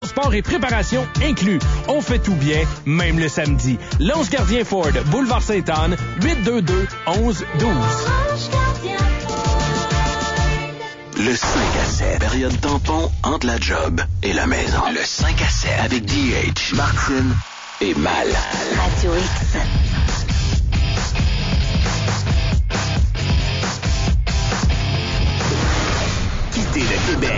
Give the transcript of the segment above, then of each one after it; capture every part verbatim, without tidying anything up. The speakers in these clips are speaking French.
Sport et préparation inclus. On fait tout bien, même le samedi. L'once Gardien Ford, Boulevard Sainte-Anne, huit deux deux, onze douze. Le cinq à sept, période tampon entre la job et la maison. Le cinq à sept avec D H, Martine et Mal. Radio X. Quitter le Québec.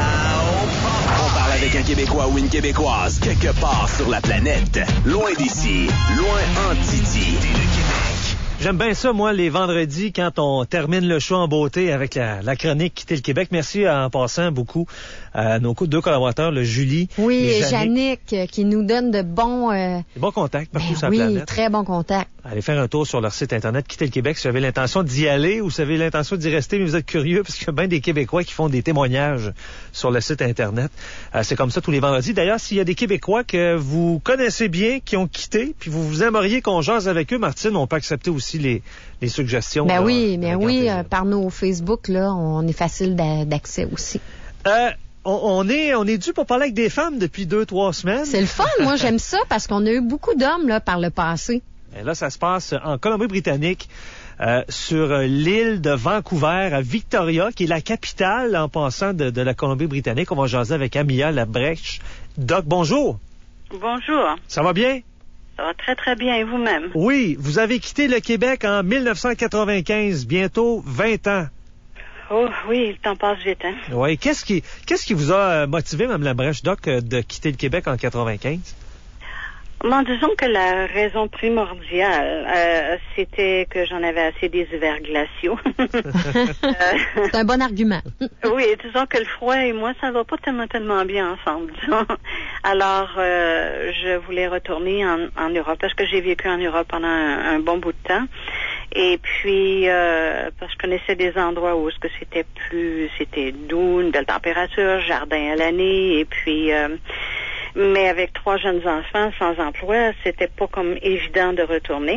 On parle avec un Québécois ou une Québécoise quelque part sur la planète. Loin d'ici, loin en Titi. Quitter le Québec. J'aime bien ça, moi, les vendredis, quand on termine le show en beauté avec la, la chronique Quitter le Québec. Merci en passant beaucoup à nos deux collaborateurs, le Julie oui, et Jannick. Jannick, qui nous donne de bons... Euh... De bons contacts partout ben sur oui, la planète. Très bons contacts. Allez faire un tour sur leur site Internet, Quitter le Québec, si vous avez l'intention d'y aller ou si vous avez l'intention d'y rester, mais vous êtes curieux, parce qu'il y a bien des Québécois qui font des témoignages sur le site Internet. Euh, c'est comme ça tous les vendredis. D'ailleurs, s'il y a des Québécois que vous connaissez bien, qui ont quitté, puis vous vous aimeriez qu'on jase avec eux, Martine, on peut accepter aussi les, les suggestions. Ben là, oui, mais oui, euh, par nos Facebook, là, on est facile d'a- d'accès aussi. Euh, on, on est on est dû pour parler avec des femmes depuis deux, trois semaines. C'est le fun, moi j'aime ça, parce qu'on a eu beaucoup d'hommes là par le passé. Et là, ça se passe en Colombie-Britannique, euh, sur l'île de Vancouver, à Victoria, qui est la capitale, en passant, de, de la Colombie-Britannique. On va jaser avec Amia Labrèche. Doc, bonjour. Bonjour. Ça va bien? Ça va très, très bien. Et vous-même? Oui, vous avez quitté le Québec en dix-neuf cent quatre-vingt-quinze, bientôt vingt ans. Oh oui, le temps passe vite, hein? Oui. Qu'est-ce qui, qu'est-ce qui vous a motivé, Mme Labrèche, Doc, de quitter le Québec en quatre-vingt-quinze? Bon, disons que la raison primordiale, euh, c'était que j'en avais assez des hivers glaciaux. euh, C'est un bon argument. oui, disons que le froid et moi, ça va pas tellement, tellement bien ensemble, disons. Alors, euh, je voulais retourner en, en Europe, parce que j'ai vécu en Europe pendant un, un bon bout de temps. Et puis, euh, parce que je connaissais des endroits où est-ce que c'était plus, c'était doux, une belle température, jardin à l'année, et puis... Euh, mais avec trois jeunes enfants sans emploi, c'était pas comme évident de retourner.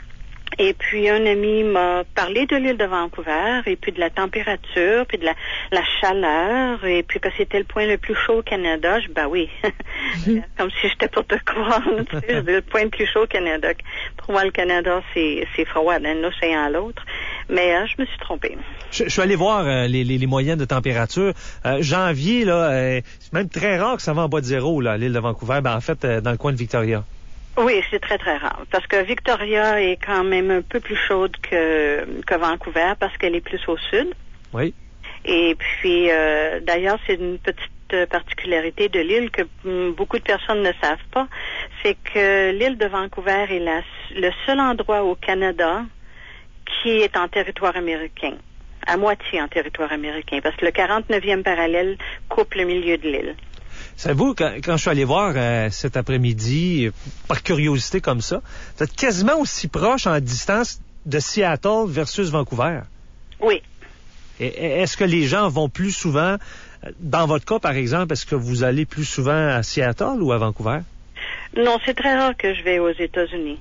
Et puis, un ami m'a parlé de l'île de Vancouver, et puis de la température, puis de la, la chaleur, et puis que c'était le point le plus chaud au Canada. Je, ben oui, comme si j'étais pour te croire, tu sais, le point le plus chaud au Canada. Pour moi, le Canada, c'est, c'est froid d'un océan à l'autre. Mais euh, je me suis trompée. Je, je suis allé voir euh, les, les, les moyennes de température. Euh, janvier, là, euh, c'est même très rare que ça va en bas de zéro, là, l'île de Vancouver. Ben, en fait, euh, dans le coin de Victoria. Oui, c'est très, très rare. Parce que Victoria est quand même un peu plus chaude que, que Vancouver parce qu'elle est plus au sud. Oui. Et puis, euh, d'ailleurs, c'est une petite particularité de l'île que m, beaucoup de personnes ne savent pas. C'est que l'île de Vancouver est la, le seul endroit au Canada qui est en territoire américain. À moitié en territoire américain. Parce que le quarante-neuvième parallèle coupe le milieu de l'île. Savez-vous, quand, quand je suis allé voir euh, cet après-midi, euh, par curiosité comme ça, vous êtes quasiment aussi proche en distance de Seattle versus Vancouver. Oui. Et, est-ce que les gens vont plus souvent, dans votre cas par exemple, est-ce que vous allez plus souvent à Seattle ou à Vancouver? Non, c'est très rare que je vais aux États-Unis.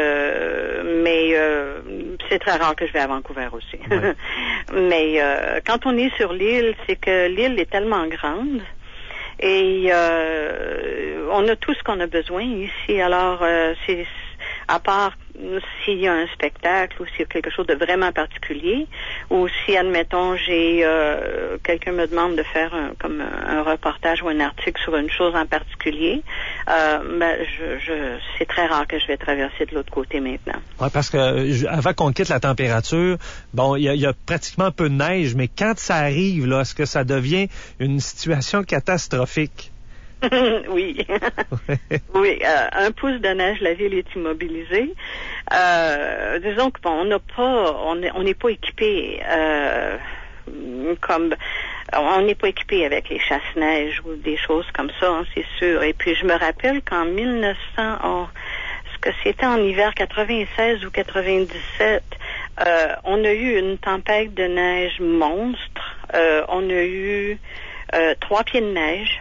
Euh, mais euh, c'est très rare que je vais à Vancouver aussi. Ouais. mais euh, quand on est sur l'île, c'est que l'île est tellement grande. Et euh, on a tout ce qu'on a besoin ici. Alors, euh, c'est à part s'il y a un spectacle ou s'il y a quelque chose de vraiment particulier, ou si, admettons, j'ai euh, quelqu'un me demande de faire un, comme un reportage ou un article sur une chose en particulier, euh, ben, je, je, c'est très rare que je vais traverser de l'autre côté maintenant. Oui, parce que avant qu'on quitte la température, bon, il y, y a pratiquement peu de neige, mais quand ça arrive, là, est-ce que ça devient une situation catastrophique? oui. oui, euh, un pouce de neige, la ville est immobilisée. Euh, disons que bon, on n'a pas, on n'est pas équipé euh, comme, on n'est pas équipé avec les chasse-neige ou des choses comme ça, hein, c'est sûr. Et puis je me rappelle qu'en mille neuf cents, oh, ce que c'était en hiver quatre-vingt-seize ou quatre-vingt-dix-sept, euh, on a eu une tempête de neige monstre. Euh, on a eu euh, trois pieds de neige.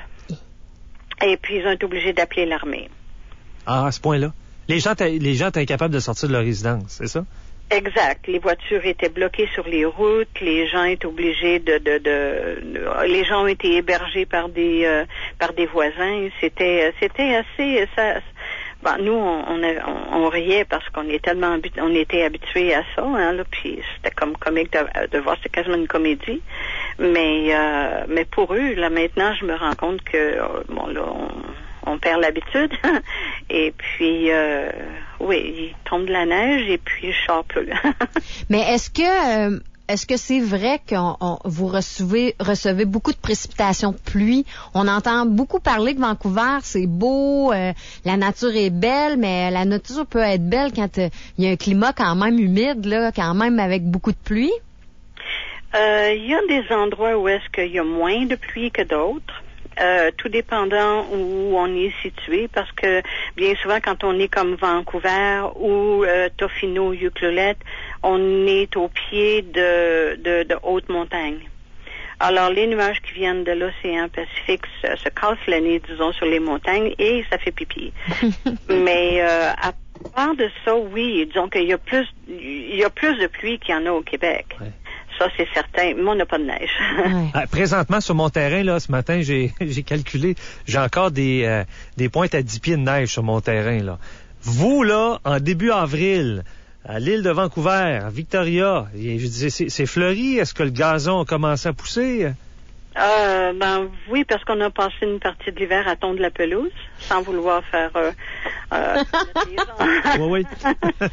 Et puis, ils ont été obligés d'appeler l'armée. Ah, à ce point-là? Les gens, les gens étaient incapables de sortir de leur résidence, c'est ça? Exact. Les voitures étaient bloquées sur les routes. Les gens étaient obligés de... de, de, de les gens ont été hébergés par des euh, par des voisins. C'était c'était assez ça. Bon, nous on on, on, on riait parce qu'on est tellement habitu- on était habitués à ça, hein, là, puis c'était comme comique de, de voir, c'était quasiment une comédie. Mais euh, mais pour eux, là maintenant, je me rends compte que bon là on, on perd l'habitude. Et puis euh, oui, il tombe de la neige et puis je sors plus. Mais est-ce que euh, est-ce que c'est vrai que vous recevez recevez beaucoup de précipitations de pluie? On entend beaucoup parler que Vancouver, c'est beau, euh, la nature est belle, mais la nature peut être belle quand euh, il y a un climat quand même humide, là, quand même avec beaucoup de pluie. Il euh, y a des endroits où est-ce qu'il y a moins de pluie que d'autres. Euh, tout dépendant où on est situé, parce que bien souvent quand on est comme Vancouver ou euh, Tofino, Ucluelet, on est au pied de, de, de hautes montagnes. Alors les nuages qui viennent de l'océan Pacifique se, se cassent le nez, disons, sur les montagnes et ça fait pipi. Mais euh, à part de ça, oui, disons qu'il y a plus, il y a plus de pluie qu'il y en a au Québec. Ouais. Ça, c'est certain. Mais on n'a pas de neige. Ouais. Présentement, sur mon terrain, là, ce matin, j'ai, j'ai calculé, j'ai encore des, euh, des pointes à dix pieds de neige sur mon terrain, là. Vous, là, en début avril, à l'île de Vancouver, à Victoria, je disais, c'est, c'est fleuri. Est-ce que le gazon a commencé à pousser? Euh, ben oui, parce qu'on a passé une partie de l'hiver à tondre la pelouse, sans vouloir faire... Euh, euh, oui, oui.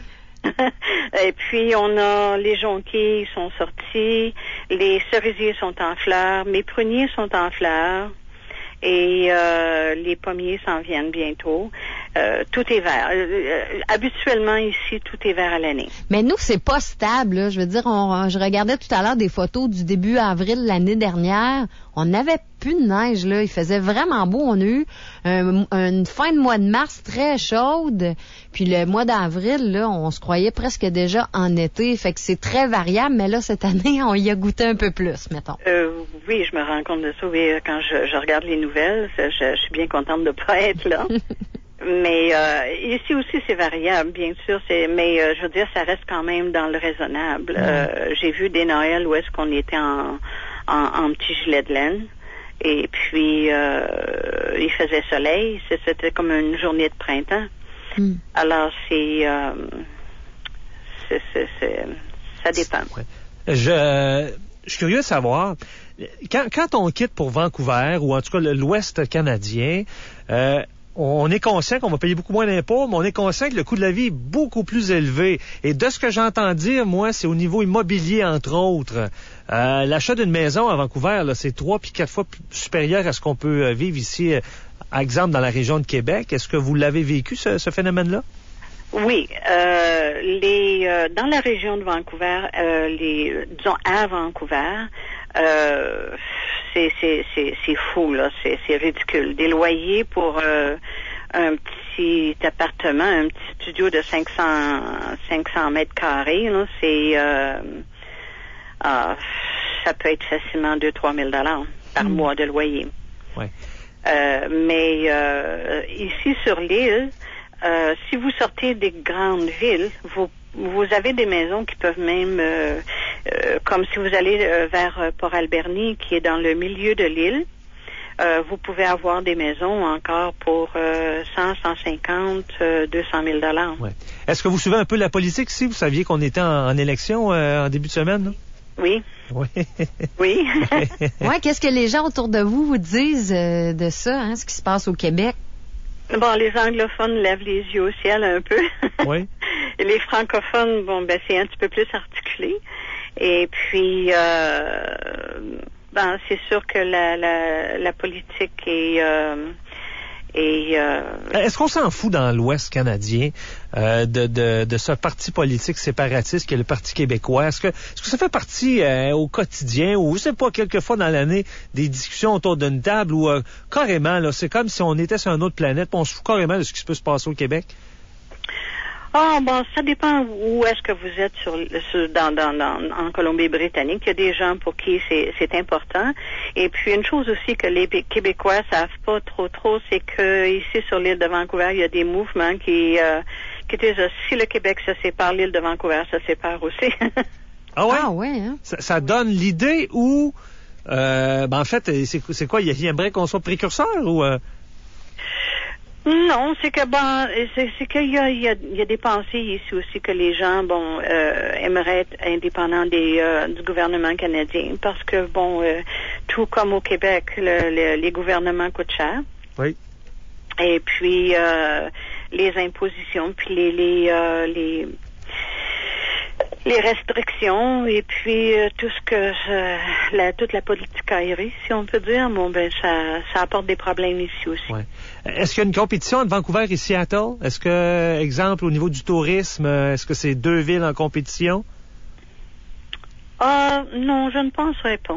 Et puis, on a les jonquilles sont sortis, les cerisiers sont en fleurs, mes pruniers sont en fleurs et euh, les pommiers s'en viennent bientôt. Euh, tout est vert. Euh, habituellement, ici, tout est vert à l'année. Mais nous, c'est pas stable, là. Je veux dire, on, je regardais tout à l'heure des photos du début avril l'année dernière. On n'avait plus de neige, là. Il faisait vraiment beau. On a eu un, une fin de mois de mars très chaude. Puis le mois d'avril, là, on se croyait presque déjà en été. Fait que c'est très variable. Mais là, cette année, on y a goûté un peu plus, mettons. Euh, oui, je me rends compte de ça. Oui, quand je, je regarde les nouvelles, je, je suis bien contente de pas être là. Mais euh, ici aussi, c'est variable, bien sûr. C'est, mais euh, je veux dire, ça reste quand même dans le raisonnable. Euh, j'ai vu des Noëls où est-ce qu'on était en, en, en petit gilet de laine. Et puis, euh, il faisait soleil. C'était comme une journée de printemps. Mm. Alors, c'est, euh, c'est, c'est, c'est... ça dépend. Ouais. Je, je suis curieux de savoir, quand, quand on quitte pour Vancouver, ou en tout cas l'Ouest canadien, euh, on est conscient qu'on va payer beaucoup moins d'impôts, mais on est conscient que le coût de la vie est beaucoup plus élevé. Et de ce que j'entends dire, moi, c'est au niveau immobilier, entre autres. Euh, l'achat d'une maison à Vancouver, là, c'est trois puis quatre fois plus supérieur à ce qu'on peut vivre ici, par exemple, dans la région de Québec. Est-ce que vous l'avez vécu, ce, ce phénomène-là? Oui, euh, les euh, dans la région de Vancouver, euh, les disons à Vancouver, euh, c'est c'est c'est c'est fou là, c'est c'est ridicule. Des loyers pour euh, un petit appartement, un petit studio de cinq cents mètres carrés, là, c'est euh, euh, ça peut être facilement deux trois mille dollars par mmh. mois de loyer. Ouais. Euh, mais euh, ici sur l'île. Euh, si vous sortez des grandes villes, vous vous avez des maisons qui peuvent même, euh, euh, comme si vous allez euh, vers euh, Port-Alberni, qui est dans le milieu de l'île, euh, vous pouvez avoir des maisons encore pour euh, cent, cent cinquante, euh, deux cent mille dollars. Ouais. Est-ce que vous suivez un peu la politique ici? Vous saviez qu'on était en, en élection euh, en début de semaine, là? Oui. Oui. Oui. Ouais, qu'est-ce que les gens autour de vous vous disent euh, de ça, hein, ce qui se passe au Québec? Bon, les anglophones lèvent les yeux au ciel un peu. Oui. Et les francophones, bon, ben, c'est un petit peu plus articulé. Et puis, euh, ben, c'est sûr que la, la, la politique est, euh, est euh... Est-ce qu'on s'en fout dans l'Ouest canadien euh, de, de, de ce parti politique séparatiste qui est le Parti québécois? Est-ce que, est-ce que ça fait partie euh, au quotidien ou, je sais pas, quelquefois dans l'année, des discussions autour d'une table où euh, carrément, là, c'est comme si on était sur une autre planète, puis on se fout carrément de ce qui peut se passer au Québec? Ah, bon, ça dépend où est-ce que vous êtes sur, sur dans, dans, dans, en Colombie-Britannique. Il y a des gens pour qui c'est, c'est important. Et puis, une chose aussi que les Québécois savent pas trop trop, c'est que ici, sur l'île de Vancouver, il y a des mouvements qui, euh, qui disent, si le Québec se sépare, l'île de Vancouver se sépare aussi. Ah ouais? Ah ouais, hein? Ça, ça donne l'idée où Euh, ben en fait, c'est, c'est quoi? Il aimerait qu'on soit précurseur ou... Euh... Non, c'est que bon, c'est, c'est qu'il y a, il y a, il y a des pensées ici aussi que les gens, bon, euh, aimeraient être indépendants des, euh, du gouvernement canadien, parce que bon, euh, tout comme au Québec, le, le, les gouvernements coûtent cher. Oui. Et puis euh, les impositions, puis les les euh, les les restrictions, et puis euh, tout ce que euh, la, toute la politique aérienne, si on peut dire, bon ben ça ça apporte des problèmes ici aussi. Ouais. Est-ce qu'il y a une compétition entre Vancouver et Seattle? Est-ce que, exemple, au niveau du tourisme, est-ce que c'est deux villes en compétition? Ah euh, non, je ne penserais pas.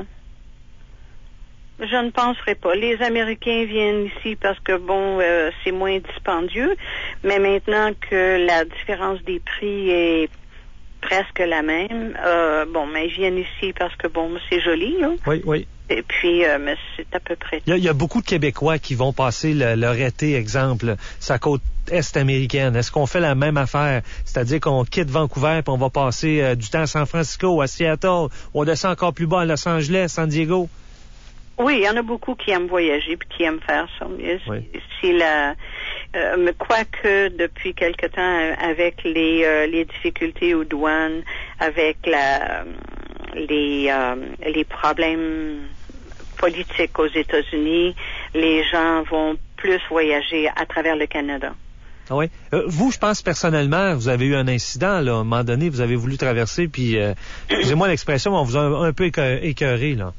Je ne penserais pas. Les Américains viennent ici parce que, bon, euh, c'est moins dispendieux, mais maintenant que la différence des prix est presque la même, euh, bon, mais ils viennent ici parce que, bon, c'est joli, là. Oui, oui. Et puis, euh, mais c'est à peu près. Il y, a, il y a beaucoup de Québécois qui vont passer le, leur été, exemple, sa côte est américaine. Est-ce qu'on fait la même affaire? C'est-à-dire qu'on quitte Vancouver puis on va passer euh, du temps à San Francisco, à Seattle, on descend encore plus bas à Los Angeles, San Diego? Oui, il y en a beaucoup qui aiment voyager puis qui aiment faire ça. Oui. C'est la, euh, quoique depuis quelque temps, avec les euh, les difficultés aux douanes, avec la les euh, les problèmes politiques aux États-Unis, les gens vont plus voyager à travers le Canada. Ah oui. Euh, vous, je pense personnellement, vous avez eu un incident là, à un moment donné, vous avez voulu traverser, puis euh, excusez-moi l'expression, on vous a un, un peu écœuré là.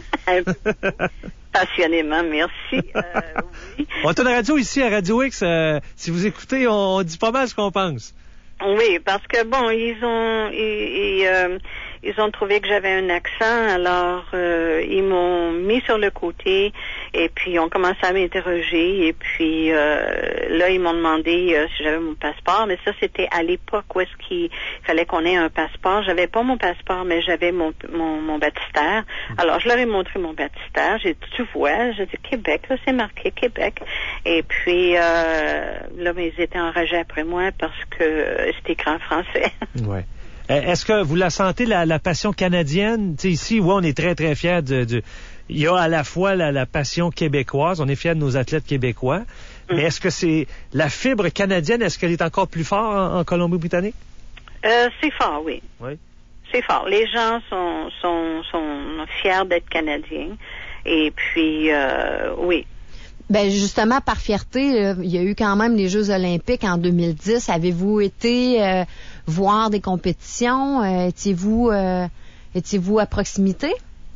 Passionnément, merci. Euh, oui. On est une radio ici à Radio X. Euh, si vous écoutez, on, on dit pas mal ce qu'on pense. Oui, parce que bon, ils ont ils, ils, euh, ils ont trouvé que j'avais un accent, alors euh, ils m'ont mis sur le côté et puis ils ont commencé à m'interroger et puis euh, là ils m'ont demandé euh, si j'avais mon passeport, mais ça c'était à l'époque où est-ce qu'il fallait qu'on ait un passeport. J'avais pas mon passeport, mais j'avais mon mon, mon baptistère. Alors je leur ai montré mon baptistère. J'ai dit, tu vois, j'ai dit Québec, là c'est marqué Québec. Et puis euh, là, mais ils étaient enragés après moi parce que c'était écrit en français. Ouais. Est-ce que vous la sentez, la, la passion canadienne? Tu sais, ici, oui, on est très, très fiers de, de... Il y a à la fois la, la passion québécoise, on est fiers de nos athlètes québécois, mm. mais est-ce que c'est la fibre canadienne, est-ce qu'elle est encore plus forte en, en Colombie-Britannique? Euh, c'est fort, oui. Oui. C'est fort. Les gens sont, sont, sont fiers d'être Canadiens. Et puis, euh, oui. Ben justement, par fierté, euh, il y a eu quand même les Jeux olympiques en deux mille dix. Avez-vous été euh, voir des compétitions? Euh, étiez-vous, euh, étiez-vous à proximité?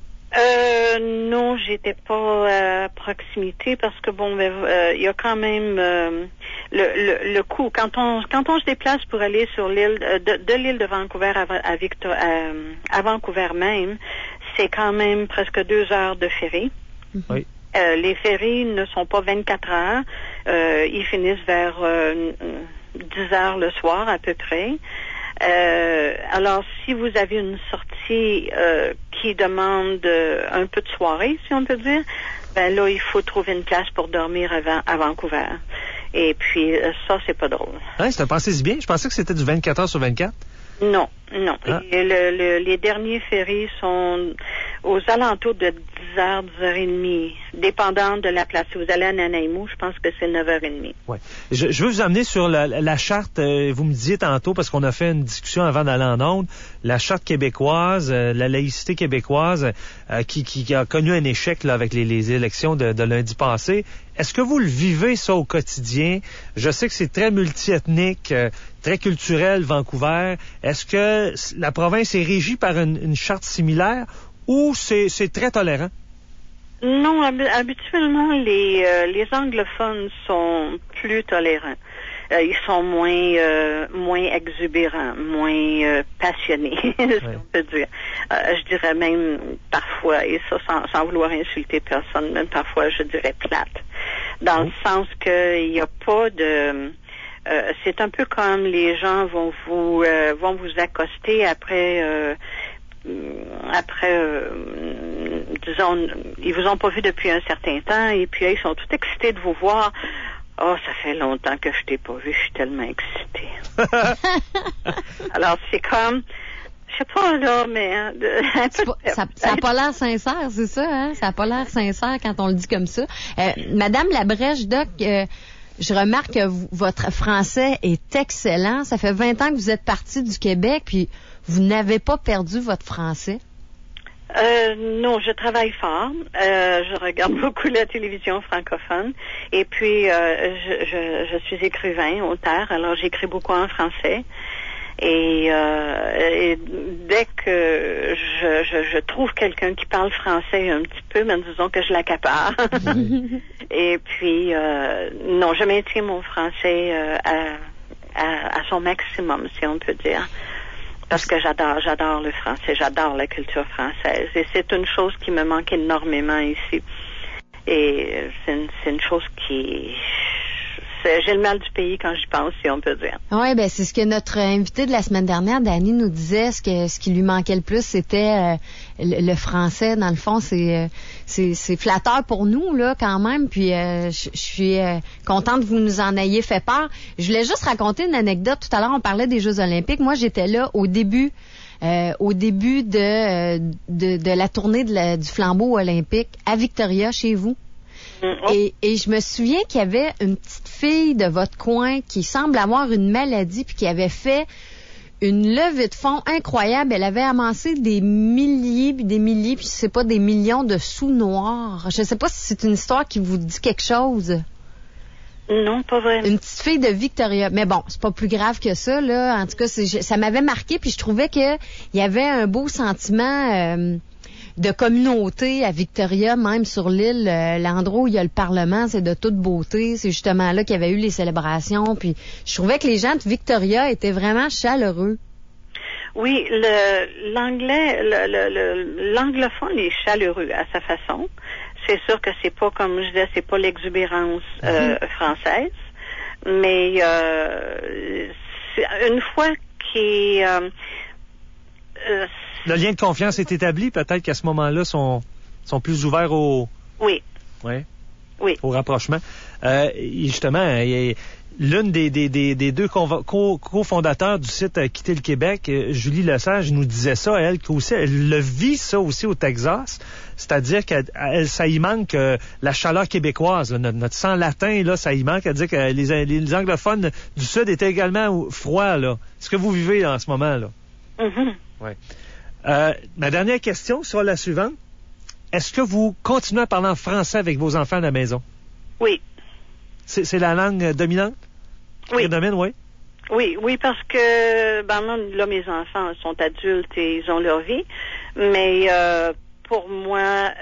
Euh, non, j'étais pas à proximité parce que bon, il euh, y a quand même euh, le, le, le coût. Quand on quand on se déplace pour aller sur l'île de, de l'île de Vancouver à, à, Victor, à, à Vancouver même, c'est quand même presque deux heures de ferry. Oui. Euh, les ferries ne sont pas vingt-quatre heures. Euh, ils finissent vers euh, dix heures le soir à peu près. Euh, alors, si vous avez une sortie euh, qui demande euh, un peu de soirée, si on peut dire, ben là, il faut trouver une place pour dormir avant, à Vancouver. Et puis, euh, ça, c'est pas drôle. Ouais, c'est un pensée si bien. Je pensais que c'était du vingt-quatre heures sur vingt-quatre. Non, non. Ah. Et le, le, les derniers ferries sont aux alentours de dix heures, dix heures trente, dépendant de la place. Si vous allez à Nanaimo, je pense que c'est neuf heures trente. Ouais. Je, je veux vous amener sur la, la charte, euh, vous me disiez tantôt, parce qu'on a fait une discussion avant d'aller en ondes, la charte québécoise, euh, la laïcité québécoise, euh, qui, qui, qui a connu un échec là, avec les, les élections de, de lundi passé. Est-ce que vous le vivez, ça, au quotidien? Je sais que c'est très multiethnique, euh, très culturel, Vancouver. Est-ce que la province est régie par une, une charte similaire ou c'est, c'est très tolérant? Non, hab- habituellement, les, euh, les anglophones sont plus tolérants. Euh, ils sont moins euh, moins exubérants, moins euh, passionnés, si ouais. on peut dire. Euh, je dirais même parfois, et ça sans, sans vouloir insulter personne, même parfois je dirais plate, dans oh. le sens qu'il n'y a pas de... Euh, c'est un peu comme les gens vont vous euh, vont vous accoster après... Euh, après, euh, disons, ils vous ont pas vu depuis un certain temps et puis ils sont tout excités de vous voir. Oh, ça fait longtemps que je t'ai pas vu, je suis tellement excitée. Alors, c'est comme, Je sais pas, là, mais... Hein, de, un peu pas, ça n'a pas l'air sincère, c'est ça, hein? Ça n'a pas l'air sincère quand on le dit comme ça. Euh, Madame Labrèche, Doc, euh, je remarque que vous, votre français est excellent. Ça fait vingt ans que vous êtes parti du Québec, puis vous n'avez pas perdu votre français. Euh, non, je travaille fort. Euh, je regarde beaucoup la télévision francophone. Et puis, euh, je, je, je suis écrivain, auteur, alors j'écris beaucoup en français. Et, euh, et dès que je, je, je trouve quelqu'un qui parle français un petit peu, ben disons que je l'accapare. Et puis, euh, non, je maintiens mon français euh, à, à, à son maximum, si on peut dire. Parce que j'adore, j'adore le français, j'adore la culture française. Et c'est une chose qui me manque énormément ici. Et c'est une, c'est une chose qui... C'est, j'ai le mal du pays quand j'y pense, si on peut dire. Oui, ben c'est ce que notre invité de la semaine dernière, Dany, nous disait. Ce que ce qui lui manquait le plus, c'était euh, le, le français. Dans le fond, c'est, euh, c'est c'est flatteur pour nous là, quand même. Puis euh, je suis euh, contente que vous nous en ayez fait part. Je voulais juste raconter une anecdote. Tout à l'heure, on parlait des Jeux Olympiques. Moi, j'étais là au début. Euh, au début de, de de la tournée de la, du flambeau olympique à Victoria, chez vous. Et, et je me souviens qu'il y avait une petite fille de votre coin qui semble avoir une maladie puis qui avait fait une levée de fonds incroyable. Elle avait amassé des milliers puis des milliers puis je sais pas, des millions de sous noirs. Je sais pas si c'est une histoire qui vous dit quelque chose. Non, pas vraiment. Une petite fille de Victoria. Mais bon, c'est pas plus grave que ça, là. En tout cas, c'est, ça m'avait marqué puis je trouvais que il y avait un beau sentiment... Euh, de communauté à Victoria, même sur l'île, euh, l'endroit où il y a le Parlement, c'est de toute beauté. C'est justement là qu'il y avait eu les célébrations. Puis je trouvais que les gens de Victoria étaient vraiment chaleureux. Oui, le, l'anglais, le, le, le, l'anglophone est chaleureux à sa façon. C'est sûr que c'est pas, comme je disais, c'est pas l'exubérance euh, mm-hmm. française, mais euh, c'est une fois qu'il euh, euh, le lien de confiance est établi, peut-être qu'à ce moment-là, sont sont plus ouverts au... Oui. Ouais. Oui. Au rapprochement. Euh, justement, il y a l'une des, des, des, des deux co- co- cofondateurs du site euh, Quitter le Québec, euh, Julie Lesage, nous disait ça, elle, qu'aussi, elle le vit ça aussi au Texas. C'est-à-dire que ça y manque euh, la chaleur québécoise, là, notre, notre sang latin, là, ça y manque. Elle dit que les, les anglophones du Sud étaient également froids, là. Ce que vous vivez là, en ce moment, là. Mm-hmm. Ouais. Euh, ma dernière question sera la suivante. Est-ce que vous continuez à parler en français avec vos enfants à la maison? Oui. C'est, c'est la langue dominante? Oui. Domaine, oui. Oui, oui, parce que, ben, là, mes enfants sont adultes et ils ont leur vie. Mais, euh, pour moi,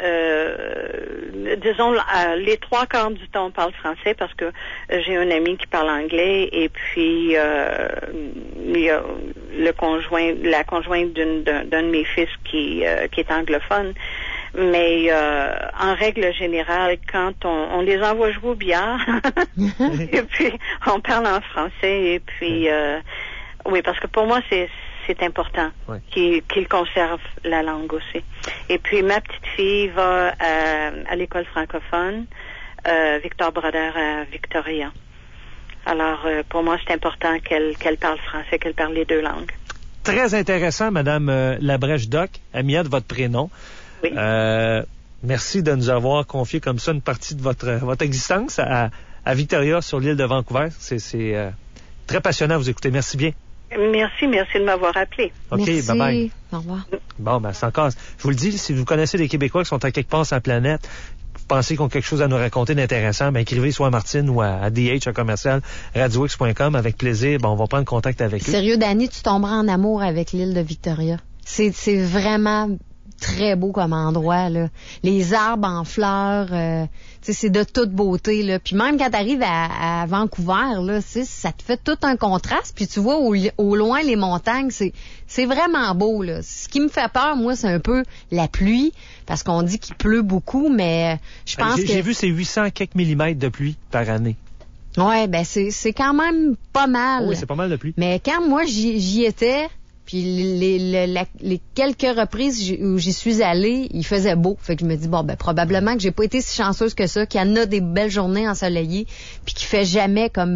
euh, disons, les trois quarts du temps, on parle français parce que j'ai un ami qui parle anglais et puis euh, il y a le conjoint, la conjointe d'une, d'un, d'un de mes fils qui, euh, qui est anglophone. Mais euh, en règle générale, quand on, on les envoie jouer au billard, et puis on parle en français et puis euh, oui, parce que pour moi c'est c'est important oui. qu'ils, qu'ils conservent la langue aussi. Et puis, ma petite fille va à, à l'école francophone, euh, Victor Brodeur à Victoria. Alors, euh, pour moi, c'est important qu'elle, qu'elle parle français, qu'elle parle les deux langues. Très intéressant, Madame euh, Labrèche-Doc, Amiette, votre prénom. Oui. Euh, merci de nous avoir confié comme ça une partie de votre, votre existence à, à Victoria, sur l'île de Vancouver. C'est, c'est euh, très passionnant à vous écouter. Merci bien. Merci, merci de m'avoir appelé. OK, merci. bye-bye. Au revoir. Bon, ben, c'est encore... Je vous le dis, si vous connaissez des Québécois qui sont à quelque part sur la planète, vous pensez qu'ils ont quelque chose à nous raconter d'intéressant, ben, écrivez soit à Martine ou à, à D H, à commercial, radio x point com, avec plaisir. Ben, on va prendre contact avec eux. Sérieux, Dany, tu tomberas en amour avec l'île de Victoria. C'est, c'est vraiment très beau comme endroit, là. Les arbres en fleurs, euh, tu sais, c'est de toute beauté, là. Puis même quand t'arrives à, à Vancouver, là, tu sais, ça te fait tout un contraste. Puis tu vois au, au loin les montagnes, c'est, c'est vraiment beau, là. Ce qui me fait peur, moi, c'est un peu la pluie, parce qu'on dit qu'il pleut beaucoup, mais je pense j'ai, que... J'ai vu ces huit cents quelques millimètres de pluie par année. Ouais, ben c'est, c'est quand même pas mal. Oui, c'est pas mal de pluie. Mais quand moi, j'y, j'y étais... Puis les, les, les, les quelques reprises où j'y suis allée, il faisait beau. Fait que je me dis, bon, ben probablement que j'ai pas été si chanceuse que ça, qu'il y en a des belles journées ensoleillées, puis qu'il fait jamais comme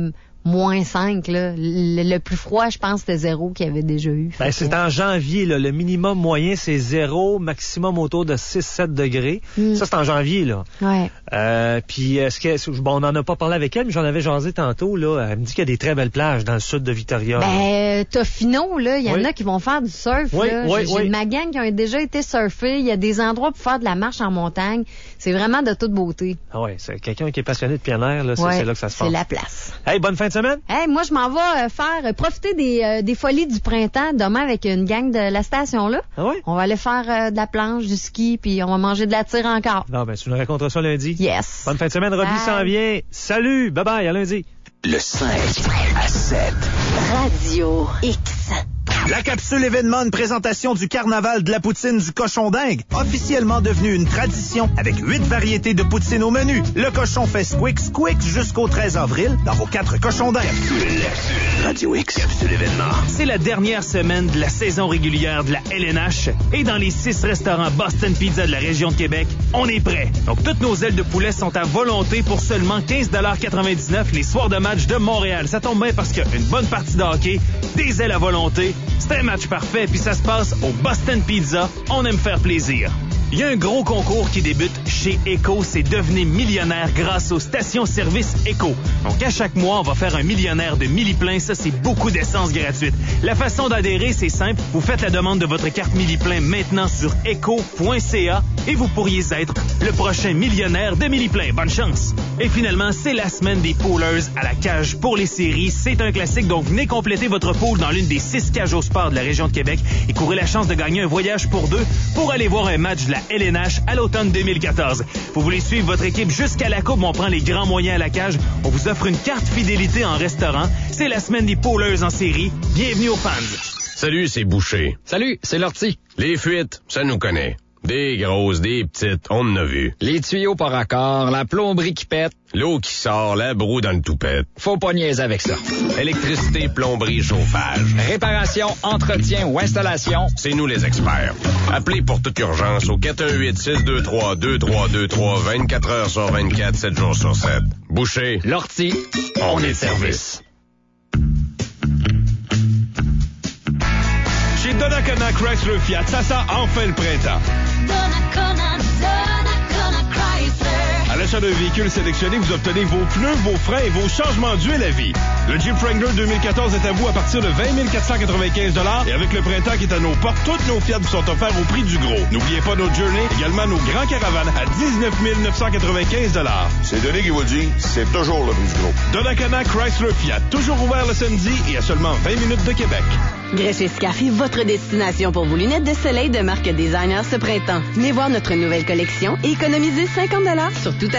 moins cinq, là. Le, le plus froid, je pense, c'était zéro qu'il y avait déjà eu. Ben, Fait c'est que- en janvier, là. Le minimum moyen, c'est zéro, maximum autour de six sept degrés. Mm. Ça, c'est en janvier, là. Ouais. Euh, puis, est-ce que, bon, on n'en a pas parlé avec elle, mais j'en avais jasé tantôt, là. Elle me dit qu'il y a des très belles plages dans le sud de Victoria. Ben, Tofino, là, il y en Oui. a qui vont faire du surf, Oui, là. oui, J'ai oui. ma gang qui ont déjà été surfer. Il y a des endroits pour faire de la marche en montagne. C'est vraiment de toute beauté. Ah ouais, c'est quelqu'un qui est passionné de plein air, là. C'est, Ouais, c'est là que ça se passe. c'est la place. Hey, bonne fin de semaine. Hey, moi, je m'en vais euh, faire euh, profiter des, euh, des folies du printemps demain avec une gang de la station, là. Ah ouais? On va aller faire euh, de la planche, du ski, puis on va manger de la tire encore. Non, ben, tu nous raconteras ça lundi. Yes. Bonne fin de semaine. Robbie Bye. s'en vient. Salut. Bye bye. À lundi. Le cinq à sept. Radio X. La capsule événement, une présentation du carnaval de la poutine du cochon dingue, officiellement devenue une tradition avec huit variétés de poutine au menu. Le cochon fait squick squick jusqu'au treize avril dans vos quatre cochons dingues. Radio X. Capsule événement. C'est la dernière semaine de la saison régulière de la L N H et dans les six restaurants Boston Pizza de la région de Québec, on est prêt. Donc, toutes nos ailes de poulet sont à volonté pour seulement quinze quatre-vingt-dix-neuf les soirs de match de Montréal. Ça tombe bien parce qu'il y a une bonne partie de hockey, des ailes à volonté. C'est un match parfait, puis ça se passe au Boston Pizza. On aime faire plaisir. Il y a un gros concours qui débute chez Eco, c'est devenir millionnaire grâce aux stations-service Eco. Donc à chaque mois, on va faire un millionnaire de mille-plein, ça c'est beaucoup d'essence gratuite. La façon d'adhérer, c'est simple, vous faites la demande de votre carte mille-plein maintenant sur eco point c a et vous pourriez être le prochain millionnaire de mille-plein. Bonne chance! Et finalement, c'est la semaine des poolers à la cage pour les séries. C'est un classique, donc venez compléter votre pool dans l'une des six cages au sport de la région de Québec et courez la chance de gagner un voyage pour deux pour aller voir un match de la L N H à l'automne deux mille quatorze. Vous voulez suivre votre équipe jusqu'à la coupe, on prend les grands moyens à la cage. On vous offre une carte fidélité en restaurant. C'est la semaine des poolers en série. Bienvenue aux fans. Salut, c'est Boucher. Salut, c'est Lortie. Les fuites, ça nous connaît. Des grosses, des petites, on en a vu. Les tuyaux par accord, la plomberie qui pète. L'eau qui sort, la broue dans le toupette. Faut pas niaiser avec ça. Électricité, plomberie, chauffage. Réparation, entretien ou installation. C'est nous les experts. Appelez pour toute urgence au quatre un huit, six deux trois, deux trois deux trois, vingt-quatre heures sur vingt-quatre, sept jours sur sept. Boucher, Lortie, on est de service. Chez Donnacona Chrysler Fiat, ça sent enfin le printemps. Donnacona, Donnacona Chrysler. À l'achat d'un véhicule sélectionné, vous obtenez vos pneus, vos freins et vos changements d'huile à vie. Le Jeep Wrangler deux mille quatorze est à vous à partir de vingt mille quatre cent quatre-vingt-quinze dollars et avec le printemps qui est à nos portes, toutes nos Fiat vous sont offerts au prix du gros. N'oubliez pas nos Journey, également nos grands caravanes à dix-neuf mille neuf cent quatre-vingt-quinze dollars. C'est Denis qui vous le dit, c'est toujours le plus gros. Donnacona Chrysler Fiat, toujours ouvert le samedi et à seulement vingt minutes de Québec. Greffes Scarf est votre destination pour vos lunettes de soleil de marque designer ce printemps. Venez voir notre nouvelle collection et économisez cinquante dollars sur tout